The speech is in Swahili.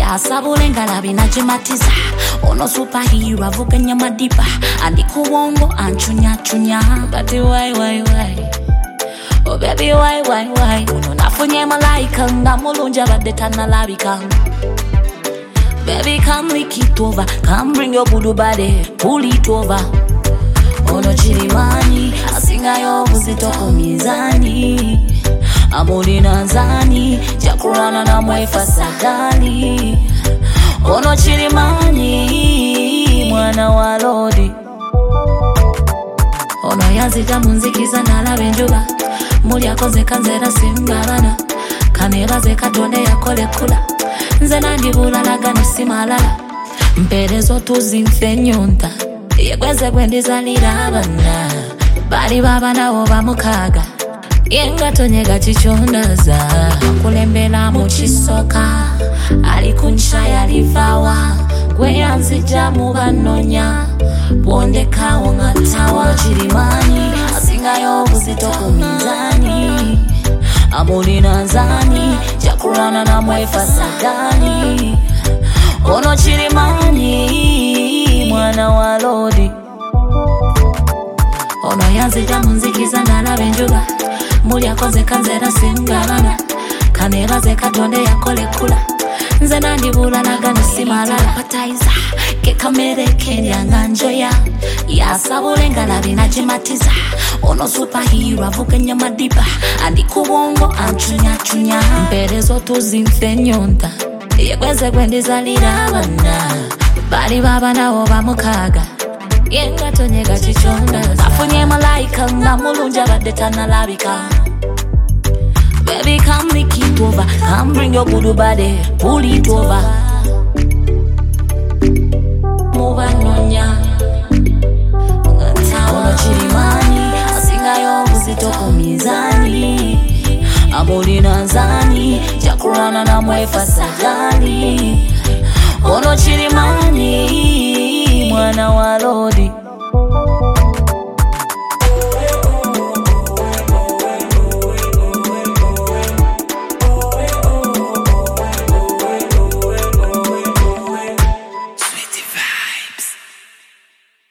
Yasabule ngalabi najimatiza. Ono superhero avuganya madiba. Andi kuwongo anchunya chunya. Bati why. Oh baby why. Uno nafunye malaika ngamulunja badetana labika. Baby come lick it over. Come bring your good body. Pull it over. Ono chirimani asinga yo buzitoko mizani. Amuli nanzani chakurana na mwefa sadali. Ono chirimani mwana wa lodi. Ono yazita munzikiza nalabe njuba. Muli akoze kanzera simbalana. Kanera ze katonde yakole kula. Nze nandibula lagano simalala. Mperezo tuzimfe nyonta. Yegweze kwendizalira abana. Bali baba nawo bamukaga. Yenga tonyega chichondaza. Kulembela muchisoka. Alikuncha yalivawa. Kweyanzija mubanonya. Bondeka wongatawa. Chirimani asinga yo buzitoko mizani. Amuli nanzani chakurana na mwefa sadani. Ono chirimani mwana wa lodi. Ono yazita munzikiza nalabe njuba. Muli akoze kanzera simbalana. Kanera ze katonde yakole kula. Nze nandibula lagano simalala. Pataiza kekamere kenyanga njoya. Yasabule ngalabi najimatiza. Ono superhero avuganya madiba. Andi kuwongo anchunya chunya. Mperezo tuzimfe nyonta. Yegweze kwendizalira abana. Bali baba nawo bamukaga. Yenga tonyega chichondaza. Afunye malaika ngamulunja badetana labika. Baby come lick it over. Come bring your good body. Pull it over. Mubanonya ono chirimani asinga yo buzitoko mizani. Amuli nanzani chakurana na mwefa sadali. Ono chirimani mwana wa lodi.